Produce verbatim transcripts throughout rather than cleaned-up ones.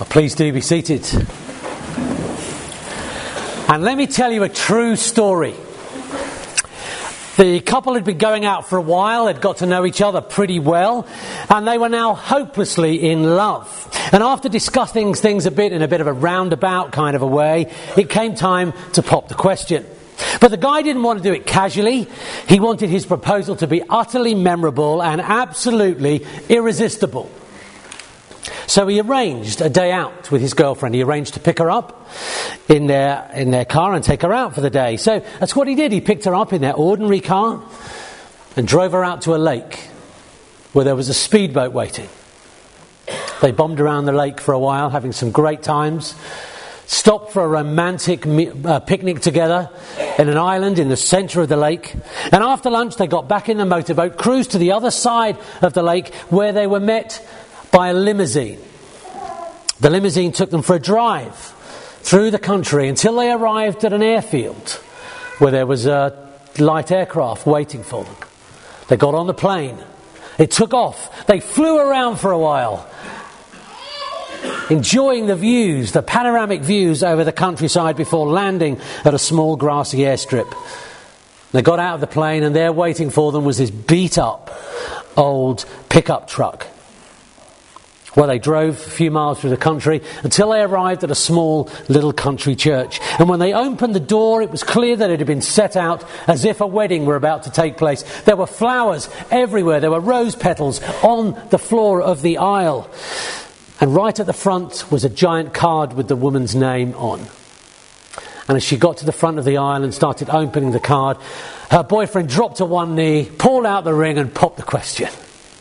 Please do be seated. And let me tell you a true story. The couple had been going out for a while, had got to know each other pretty well, and they were now hopelessly in love. And after discussing things a bit in a bit of a roundabout kind of a way, it came time to pop the question. But the guy didn't want to do it casually. He wanted his proposal to be utterly memorable and absolutely irresistible. So he arranged a day out with his girlfriend. He arranged to pick her up in their in their car and take her out for the day. So that's what he did. He picked her up in their ordinary car and drove her out to a lake where there was a speedboat waiting. They bombed around the lake for a while, having some great times. Stopped for a romantic uh, picnic together in an island in the centre of the lake. And after lunch they got back in the motorboat, cruised to the other side of the lake where they were met by a limousine. The limousine took them for a drive through the country until they arrived at an airfield where there was a light aircraft waiting for them. They got on the plane. It took off. They flew around for a while, enjoying the views, the panoramic views over the countryside before landing at a small grassy airstrip. They got out of the plane and there waiting for them was this beat up old pickup truck. Well, they drove a few miles through the country until they arrived at a small little country church. And when they opened the door, it was clear that it had been set out as if a wedding were about to take place. There were flowers everywhere. There were rose petals on the floor of the aisle. And right at the front was a giant card with the woman's name on. And as she got to the front of the aisle and started opening the card, her boyfriend dropped to one knee, pulled out the ring and popped the question.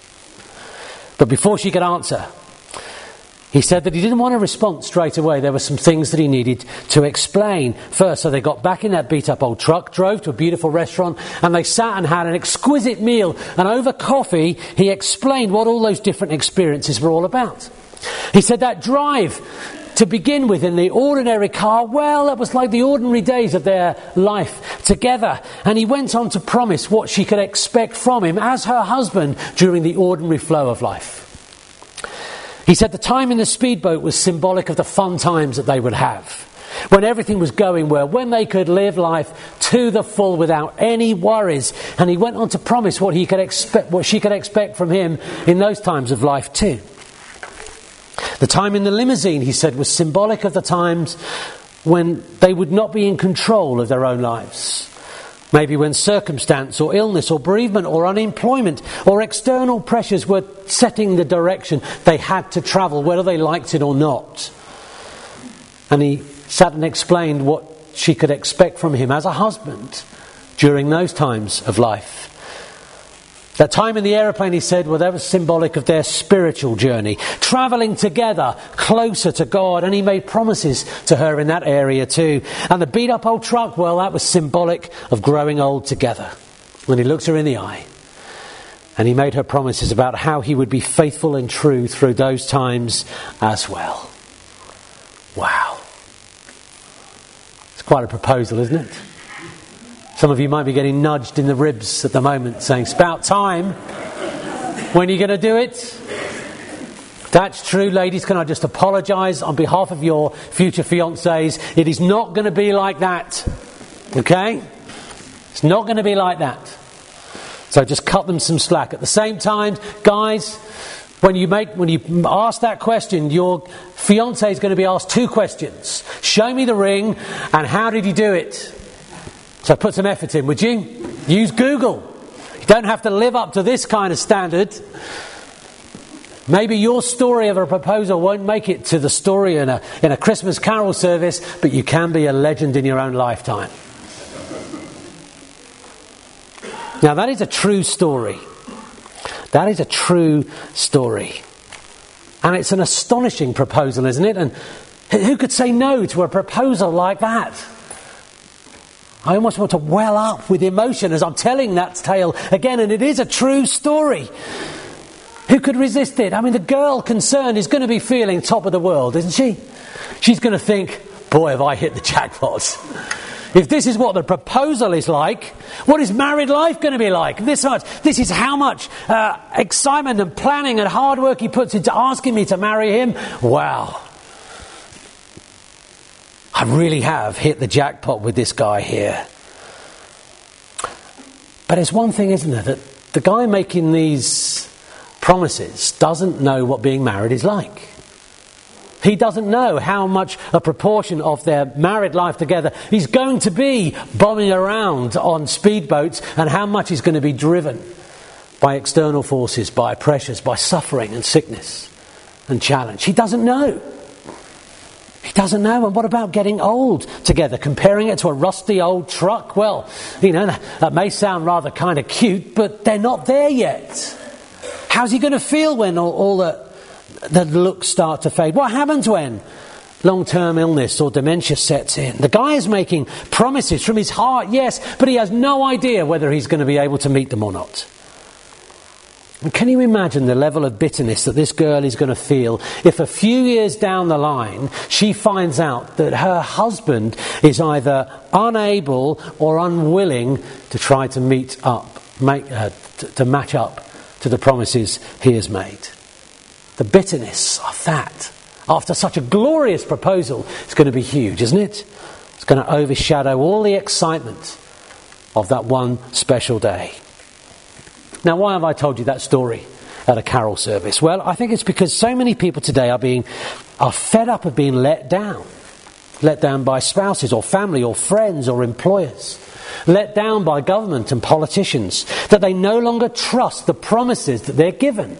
But before she could answer, he said that he didn't want a response straight away. There were some things that he needed to explain first. So they got back in that beat-up old truck, drove to a beautiful restaurant, and they sat and had an exquisite meal. And over coffee, he explained what all those different experiences were all about. He said that drive, to begin with, in the ordinary car, well, that was like the ordinary days of their life together. And he went on to promise what she could expect from him as her husband during the ordinary flow of life. He said the time in the speedboat was symbolic of the fun times that they would have, when everything was going well, when they could live life to the full without any worries. And he went on to promise what he could expect, what she could expect from him in those times of life too. The time in the limousine, he said, was symbolic of the times when they would not be in control of their own lives. Maybe when circumstance or illness or bereavement or unemployment or external pressures were setting the direction they had to travel, whether they liked it or not. And he sat and explained what she could expect from him as a husband during those times of life. That time in the aeroplane, he said, well, that was symbolic of their spiritual journey, travelling together closer to God, and he made promises to her in that area too. And the beat-up old truck, well, that was symbolic of growing old together. When he looked her in the eye, and he made her promises about how he would be faithful and true through those times as well. Wow. It's quite a proposal, isn't it? Some of you might be getting nudged in the ribs at the moment, saying, it's about time. When are you going to do it? That's true, ladies. Can I just apologise on behalf of your future fiancés? It is not going to be like that. Okay? It's not going to be like that. So just cut them some slack. At the same time, guys, when you make when you ask that question, your fiancé is going to be asked two questions. Show me the ring, and how did you do it? So put some effort in, would you? Use Google. You don't have to live up to this kind of standard. Maybe your story of a proposal won't make it to the story in a, in a Christmas carol service, but you can be a legend in your own lifetime. Now that is a true story. That is a true story. And it's an astonishing proposal, isn't it? And who could say no to a proposal like that? I almost want to well up with emotion as I'm telling that tale again, and it is a true story. Who could resist it? I mean, the girl concerned is going to be feeling top of the world, isn't she? She's going to think, boy, have I hit the jackpot. If this is what the proposal is like, what is married life going to be like? This much, this is how much uh, excitement and planning and hard work he puts into asking me to marry him. Wow. I really have hit the jackpot with this guy here. But there's one thing, isn't there, that the guy making these promises doesn't know what being married is like. He doesn't know how much a proportion of their married life together is going to be bombing around on speedboats, and how much is going to be driven by external forces, by pressures, by suffering and sickness and challenge. He doesn't know. He doesn't know. And what about getting old together? Comparing it to a rusty old truck? Well, you know, that, that may sound rather kind of cute, but they're not there yet. How's he going to feel when all, all the, the looks start to fade? What happens when long-term illness or dementia sets in? The guy is making promises from his heart, yes, but he has no idea whether he's going to be able to meet them or not. And can you imagine the level of bitterness that this girl is going to feel if a few years down the line she finds out that her husband is either unable or unwilling to try to meet up, make, uh, to, to match up to the promises he has made? The bitterness of that, after such a glorious proposal, is going to be huge, isn't it? It's going to overshadow all the excitement of that one special day. Now, why have I told you that story at a carol service? Well, I think it's because so many people today are being are fed up of being let down. Let down by spouses or family or friends or employers. Let down by government and politicians. That they no longer trust the promises that they're given.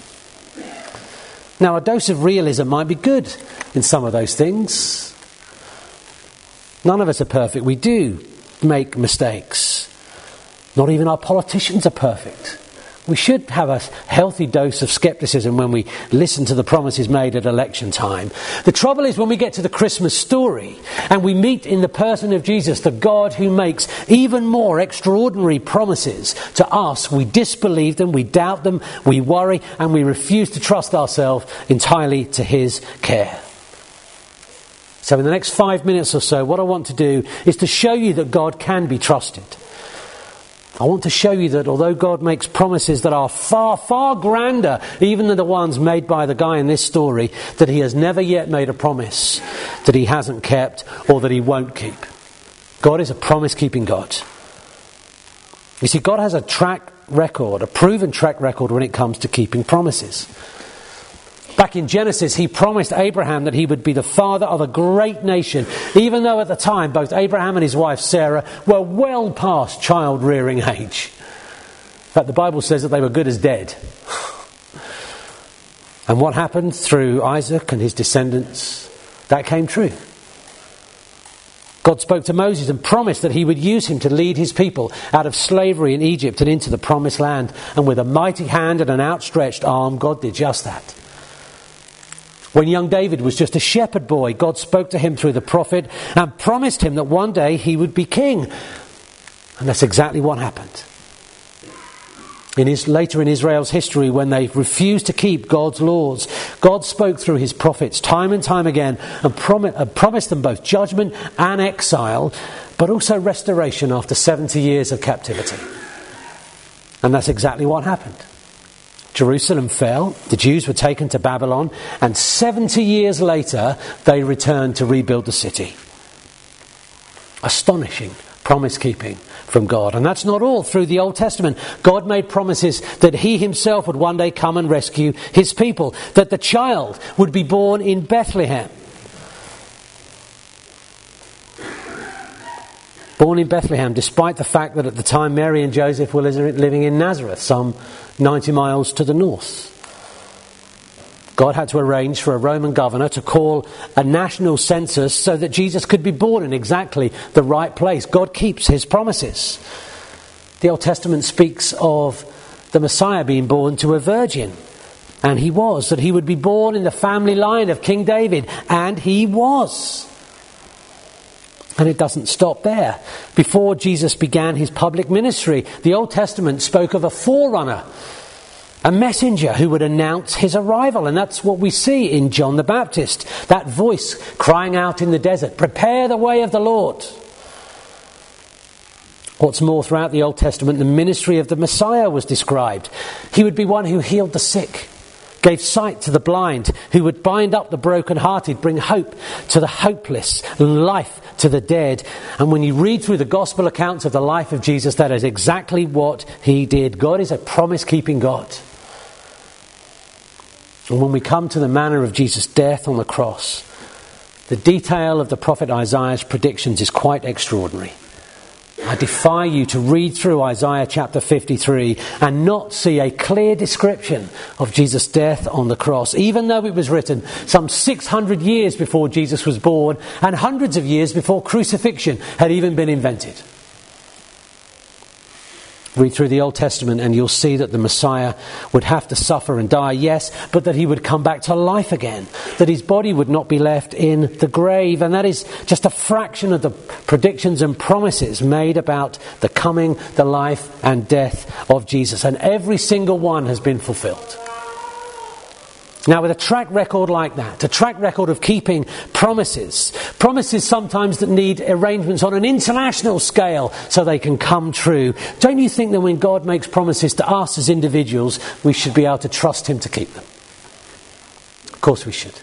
Now, a dose of realism might be good in some of those things. None of us are perfect. We do make mistakes. Not even our politicians are perfect. We should have a healthy dose of scepticism when we listen to the promises made at election time. The trouble is when we get to the Christmas story and we meet in the person of Jesus, the God who makes even more extraordinary promises to us, we disbelieve them, we doubt them, we worry, and we refuse to trust ourselves entirely to his care. So in the next five minutes or so, what I want to do is to show you that God can be trusted. I want to show you that although God makes promises that are far, far grander even than the ones made by the guy in this story, that he has never yet made a promise that he hasn't kept or that he won't keep. God is a promise-keeping God. You see, God has a track record, a proven track record when it comes to keeping promises. Back in Genesis, he promised Abraham that he would be the father of a great nation, even though at the time both Abraham and his wife Sarah were well past child-rearing age. In fact, the Bible says that they were good as dead. And what happened through Isaac and his descendants? That came true. God spoke to Moses and promised that he would use him to lead his people out of slavery in Egypt and into the promised land. And with a mighty hand and an outstretched arm, God did just that. When young David was just a shepherd boy, God spoke to him through the prophet and promised him that one day he would be king. And that's exactly what happened. In his, later in Israel's history, when they refused to keep God's laws, God spoke through his prophets time and time again and prom- uh, promised them both judgment and exile, but also restoration after seventy years of captivity. And that's exactly what happened. Jerusalem fell, the Jews were taken to Babylon, and seventy years later they returned to rebuild the city. Astonishing promise-keeping from God. And that's not all. Through the Old Testament, God made promises that he himself would one day come and rescue his people, that the child would be born in Bethlehem. Born in Bethlehem, despite the fact that at the time Mary and Joseph were living in Nazareth, some ninety miles to the north. God had to arrange for a Roman governor to call a national census so that Jesus could be born in exactly the right place. God keeps his promises. The Old Testament speaks of the Messiah being born to a virgin. And he was. That he would be born in the family line of King David. And he was. And it doesn't stop there. Before Jesus began his public ministry, the Old Testament spoke of a forerunner, a messenger who would announce his arrival. And that's what we see in John the Baptist. That voice crying out in the desert, "Prepare the way of the Lord." What's more, throughout the Old Testament, the ministry of the Messiah was described. He would be one who healed the sick, gave sight to the blind, who would bind up the brokenhearted, bring hope to the hopeless, and life to the dead. And when you read through the gospel accounts of the life of Jesus, that is exactly what he did. God is a promise-keeping God. And when we come to the manner of Jesus' death on the cross, the detail of the prophet Isaiah's predictions is quite extraordinary. I defy you to read through Isaiah chapter fifty-three and not see a clear description of Jesus' death on the cross, even though it was written some six hundred years before Jesus was born and hundreds of years before crucifixion had even been invented. Read through the Old Testament and you'll see that the Messiah would have to suffer and die, yes, but that he would come back to life again, that his body would not be left in the grave. And that is just a fraction of the predictions and promises made about the coming, the life and death of Jesus. And every single one has been fulfilled. Now, with a track record like that, a track record of keeping promises, promises sometimes that need arrangements on an international scale so they can come true, don't you think that when God makes promises to us as individuals, we should be able to trust him to keep them? Of course we should.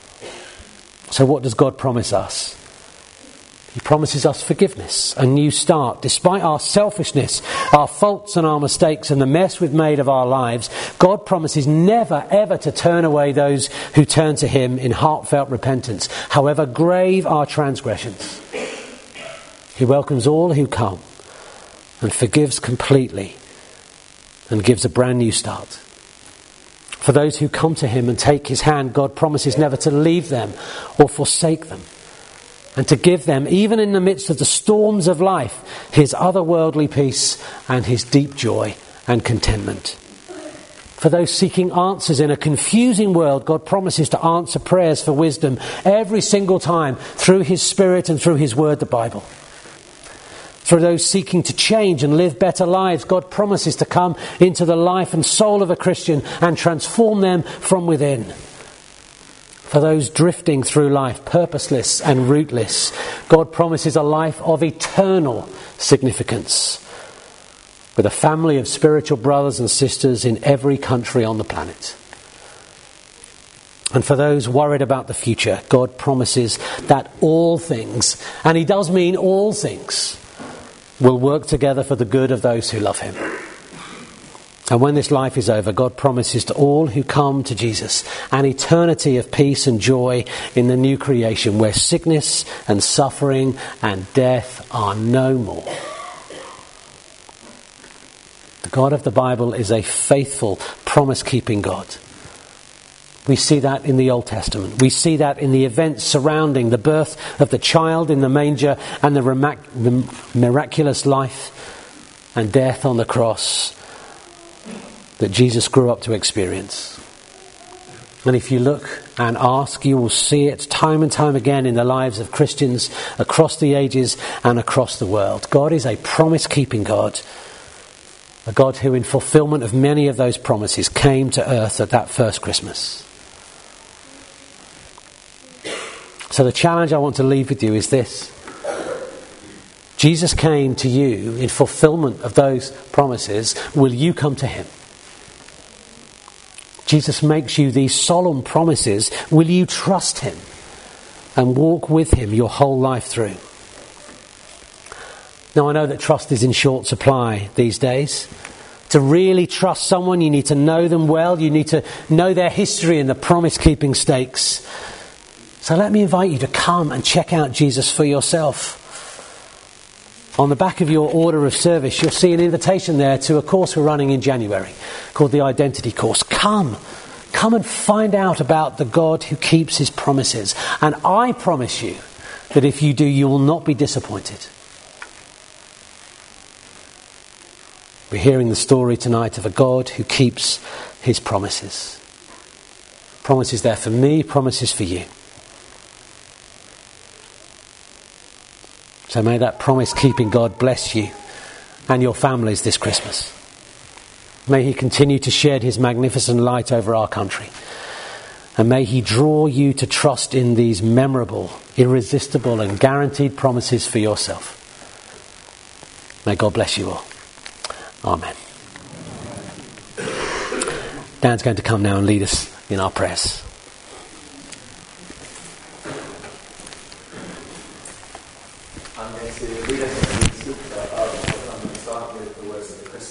So what does God promise us? He promises us forgiveness, a new start. Despite our selfishness, our faults and our mistakes and the mess we've made of our lives, God promises never ever to turn away those who turn to him in heartfelt repentance, however grave our transgressions. He welcomes all who come and forgives completely and gives a brand new start. For those who come to him and take his hand, God promises never to leave them or forsake them, and to give them, even in the midst of the storms of life, his otherworldly peace and his deep joy and contentment. For those seeking answers in a confusing world, God promises to answer prayers for wisdom every single time through his Spirit and through his word, the Bible. For those seeking to change and live better lives, God promises to come into the life and soul of a Christian and transform them from within. For those drifting through life, purposeless and rootless, God promises a life of eternal significance, with a family of spiritual brothers and sisters in every country on the planet. And for those worried about the future, God promises that all things, and he does mean all things, will work together for the good of those who love him. And when this life is over, God promises to all who come to Jesus an eternity of peace and joy in the new creation, where sickness and suffering and death are no more. The God of the Bible is a faithful, promise-keeping God. We see that in the Old Testament. We see that in the events surrounding the birth of the child in the manger and the, remac- the miraculous life and death on the cross that Jesus grew up to experience. And if you look and ask, you will see it time and time again in the lives of Christians across the ages and across the world. God is a promise-keeping God, a God who in fulfillment of many of those promises came to earth at that first Christmas. So the challenge I want to leave with you is this. Jesus came to you in fulfillment of those promises. Will you come to him? Jesus makes you these solemn promises. Will you trust him and walk with him your whole life through? Now, I know that trust is in short supply these days. To really trust someone, you need to know them well. You need to know their history and the promise-keeping stakes. So let me invite you to come and check out Jesus for yourself. On the back of your order of service, you'll see an invitation there to a course we're running in January called the Identity Course. Come. Come and find out about the God who keeps his promises. And I promise you that if you do, you will not be disappointed. We're hearing the story tonight of a God who keeps his promises. Promises there for me, promises for you. So may that promise-keeping God bless you and your families this Christmas. May he continue to shed his magnificent light over our country. And may he draw you to trust in these memorable, irresistible and guaranteed promises for yourself. May God bless you all. Amen. Dan's going to come now and lead us in our prayers. I'm going to read us a scripture. I'm going to start with the words of the Christian.